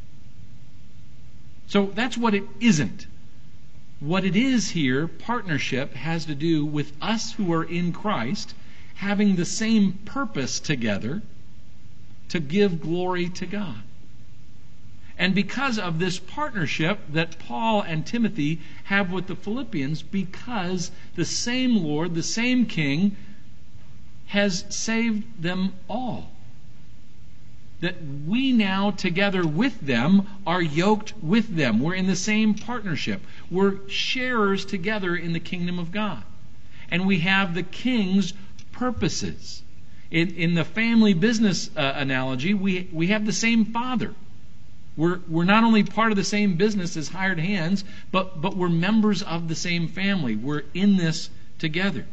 So that's what it isn't. What it is here, partnership, has to do with us who are in Christ having the same purpose together to give glory to God. And because of this partnership that Paul and Timothy have with the Philippians, because the same Lord, the same King, has saved them all, that we now together with them are yoked with them. We're in the same partnership. We're sharers together in the kingdom of God. And we have the King's purposes. In the family business analogy, we have the same Father. We're not only part of the same business as hired hands, but we're members of the same family. We're in this together.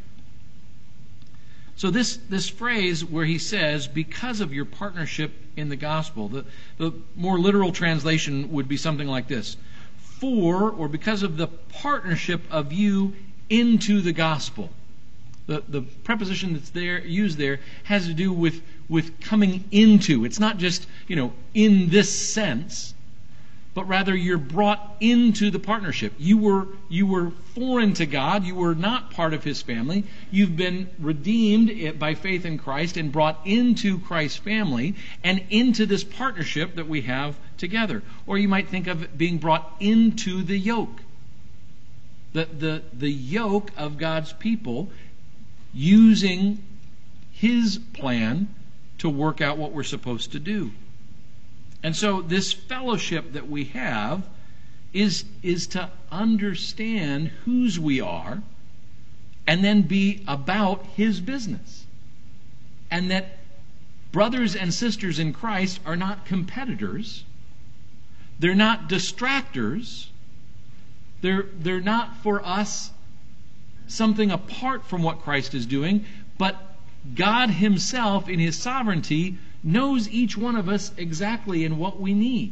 So this phrase where he says, because of your partnership in the gospel, the more literal translation would be something like this: for, or because of the partnership of you into the gospel. The preposition that's there used there has to do with coming into. It's not just, in this sense, but rather you're brought into the partnership. You were foreign to God. You were not part of His family. You've been redeemed by faith in Christ and brought into Christ's family and into this partnership that we have together. Or you might think of it being brought into the yoke. The yoke of God's people using His plan to work out what we're supposed to do. And so this fellowship that we have is to understand whose we are and then be about His business. And that brothers and sisters in Christ are not competitors. They're not distractors. They're not for us something apart from what Christ is doing, but God Himself in His sovereignty knows each one of us exactly in what we need.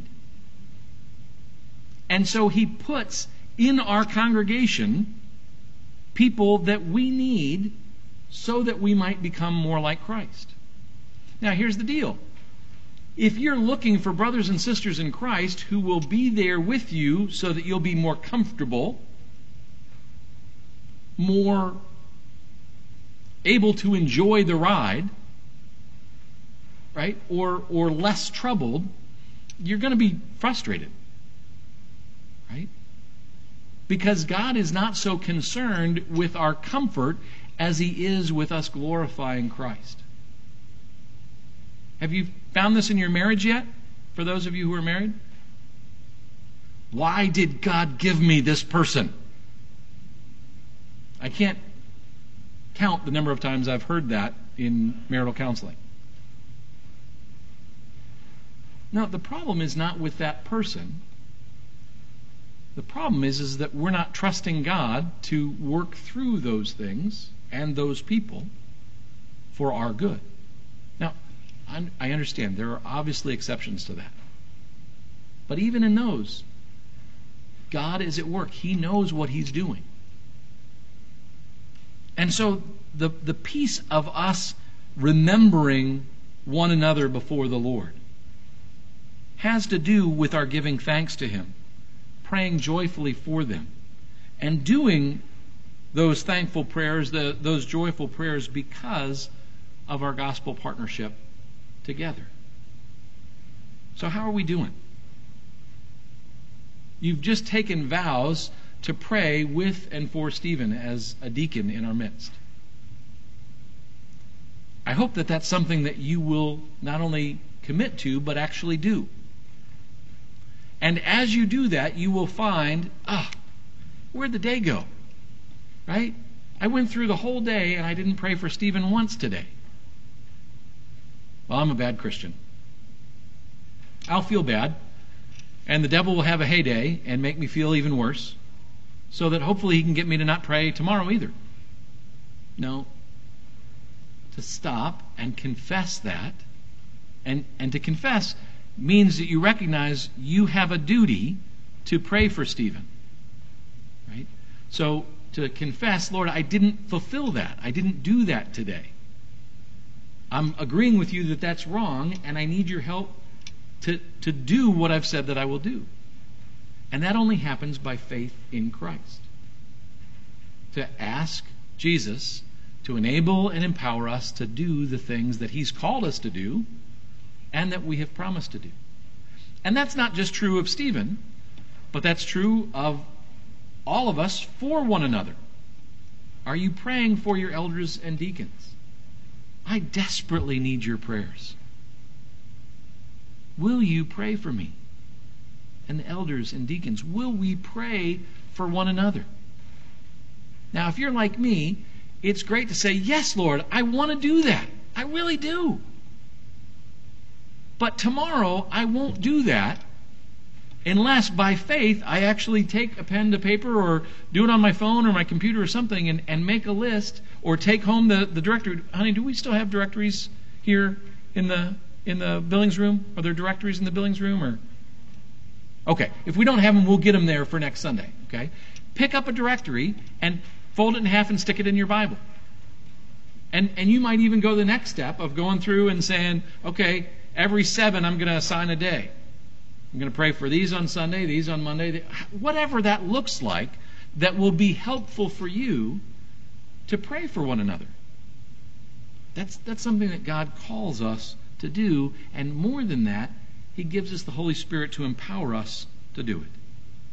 And so He puts in our congregation people that we need so that we might become more like Christ. Now, here's the deal. If you're looking for brothers and sisters in Christ who will be there with you so that you'll be more comfortable, more able to enjoy the ride, right, or less troubled, you're going to be frustrated, right? Because God is not so concerned with our comfort as He is with us glorifying Christ. Have you found this in your marriage yet? For those of you who are married? Why did God give me this person? I can't count the number of times I've heard that in marital counseling. No, the problem is not with that person. The problem is that we're not trusting God to work through those things and those people for our good. Now, I understand there are obviously exceptions to that. But even in those, God is at work. He knows what He's doing. And so the piece of us remembering one another before the Lord has to do with our giving thanks to Him, praying joyfully for them, and doing those thankful prayers, those joyful prayers because of our gospel partnership together. So how are we doing? You've just taken vows to pray with and for Stephen as a deacon in our midst. I hope that that's something that you will not only commit to, but actually do. And as you do that, you will find, where'd the day go? Right? I went through the whole day and I didn't pray for Stephen once today. Well, I'm a bad Christian. I'll feel bad, and the devil will have a heyday and make me feel even worse, so that hopefully he can get me to not pray tomorrow either. No. To stop and confess that, and to confess means that you recognize you have a duty to pray for Stephen. Right? So to confess, Lord, I didn't fulfill that. I didn't do that today. I'm agreeing with you that that's wrong, and I need your help to do what I've said that I will do. And that only happens by faith in Christ. To ask Jesus to enable and empower us to do the things that He's called us to do and that we have promised to do. And that's not just true of Stephen, but that's true of all of us for one another. Are you praying for your elders and deacons? I desperately need your prayers. Will you pray for me? And the elders and deacons, will we pray for one another? Now, if you're like me, it's great to say, yes, Lord, I want to do that. I really do. But tomorrow, I won't do that unless by faith I actually take a pen to paper or do it on my phone or my computer or something and make a list or take home the directory. Honey, do we still have directories here in the Billings room? Are there directories in the Billings room? Or okay, if we don't have them, we'll get them there for next Sunday. Okay, pick up a directory and fold it in half and stick it in your Bible. And you might even go the next step of going through and saying, okay, every 7 I'm going to assign a day. I'm going to pray for these on Sunday, these on Monday, whatever that looks like, that will be helpful for you to pray for one another. That's something that God calls us to do, and more than that, He gives us the Holy Spirit to empower us to do it.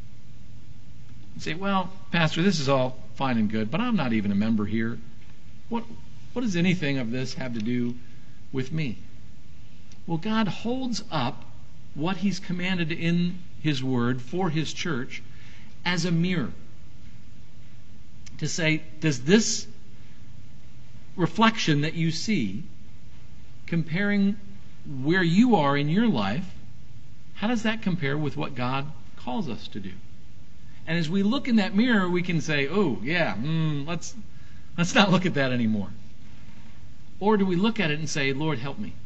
You say, well, Pastor, this is all fine and good, but I'm not even a member here. what does anything of this have to do with me? Well, God holds up what He's commanded in His Word for His church as a mirror to say, does this reflection that you see, comparing where you are in your life, how does that compare with what God calls us to do? And as we look in that mirror, we can say, oh, yeah, let's not look at that anymore. Or do we look at it and say, Lord, help me?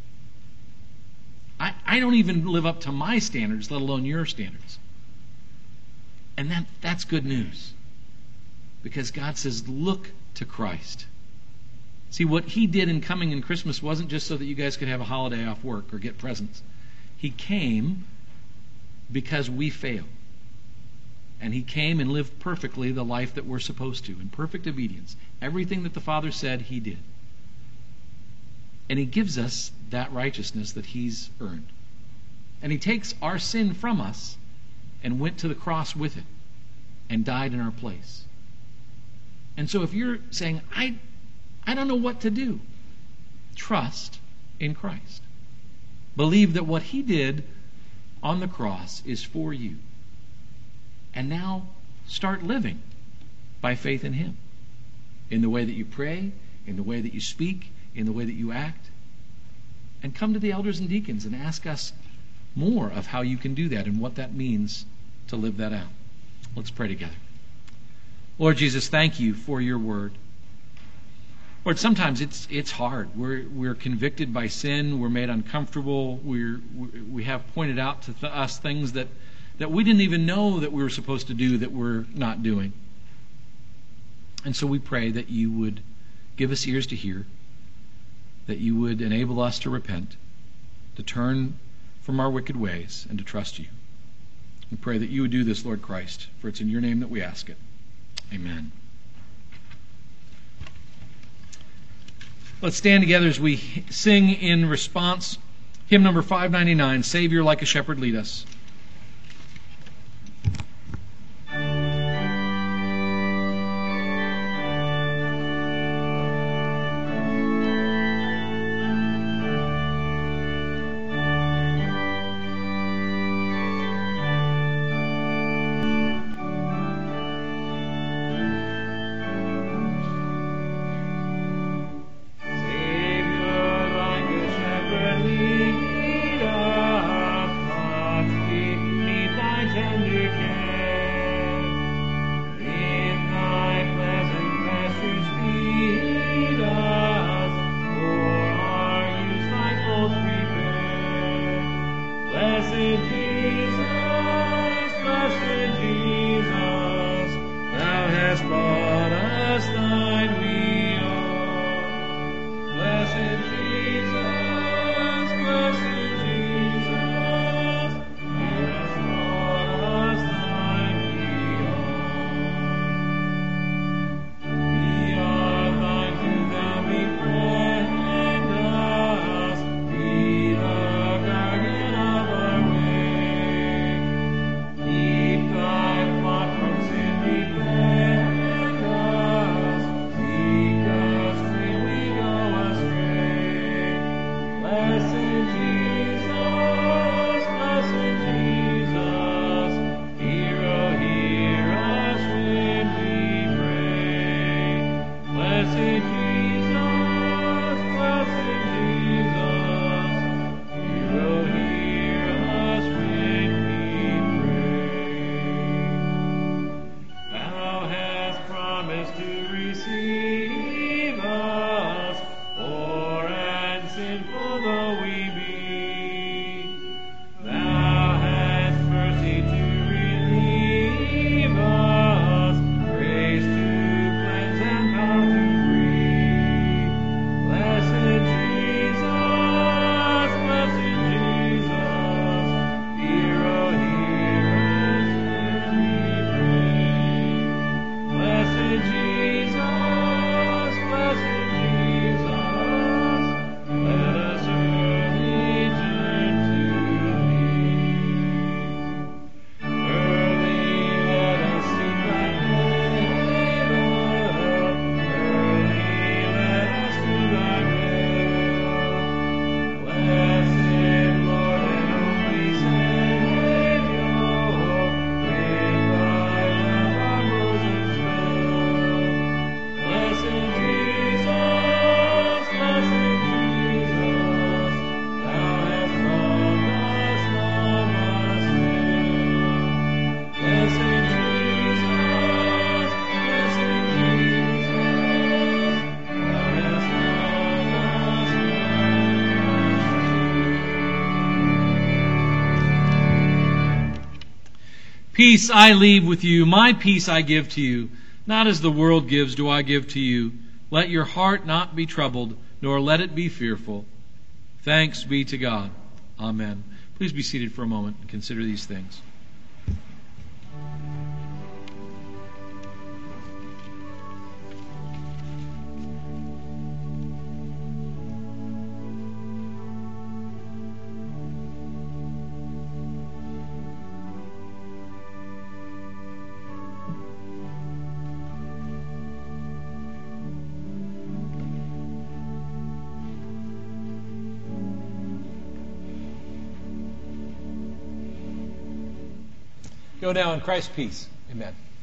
I don't even live up to my standards, let alone your standards. And that's good news. Because God says, look to Christ. See, what He did in coming in Christmas wasn't just so that you guys could have a holiday off work or get presents. He came because we failed. And He came and lived perfectly the life that we're supposed to, in perfect obedience. Everything that the Father said, He did. And He gives us that righteousness that He's earned. And He takes our sin from us and went to the cross with it and died in our place. And so if you're saying, I don't know what to do, trust in Christ. Believe that what He did on the cross is for you. And now start living by faith in Him. In the way that you pray, in the way that you speak, in the way that you act. And come to the elders and deacons and ask us more of how you can do that and what that means to live that out. Let's pray together. Lord Jesus, thank You for Your word. Lord, sometimes it's hard. We're convicted by sin. We're made uncomfortable. We have pointed out to us things that we didn't even know that we were supposed to do that we're not doing. And so we pray that You would give us ears to hear, that You would enable us to repent, to turn from our wicked ways, and to trust You. We pray that You would do this, Lord Christ, for it's in Your name that we ask it. Amen. Let's stand together as we sing in response. Hymn number 599, Savior like a shepherd lead us. Savior, like a shepherd, lead us not Peace I leave with you, my peace I give to you. Not as the world gives do I give to you. Let your heart not be troubled, nor let it be fearful. Thanks be to God. Amen. Please be seated for a moment and consider these things. Go now in Christ's peace. Amen.